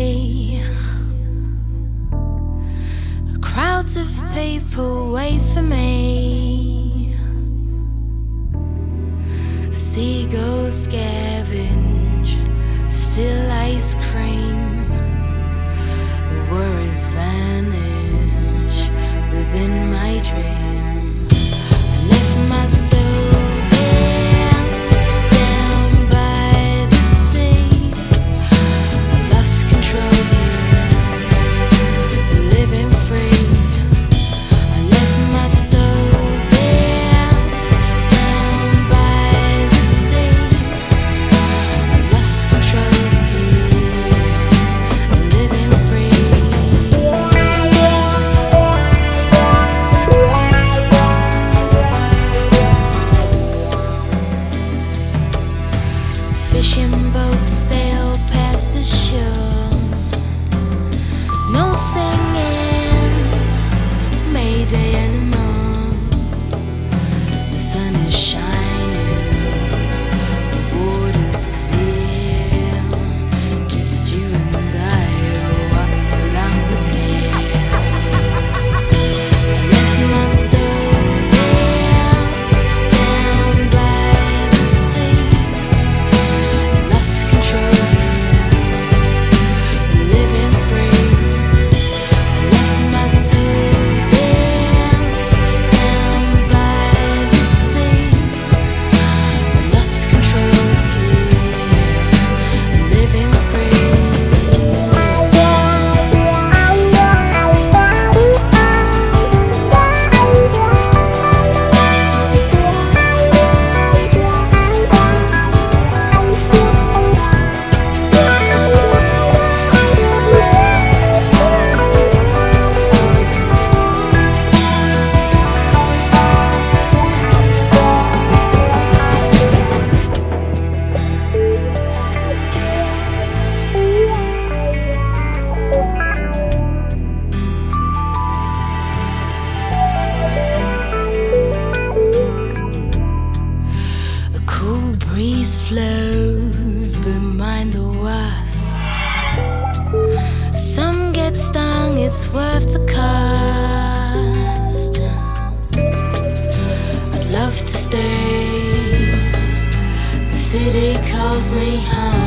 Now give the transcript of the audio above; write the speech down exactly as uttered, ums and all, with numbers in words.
day. Crowds of people wait for me. Seagulls scavenge still ice cream. Worries vanish within my dream. I left my soul there, down by the sea. I lost control here, living free. I left my soul there, down by the sea. I lost control here, living free. Fishing boats sail past the shore. No singing Mayday anymore. The sun is shining, the water's clear. Just you and I walk along the pier. I left my soul there, down by the sea. Lost control here, living free. I left my soul there, down by the sea. Lost control here, living free. A cool breeze flows behind the wasp. Some get stung, it's worth the cost. I'd love to stay. The city calls me home.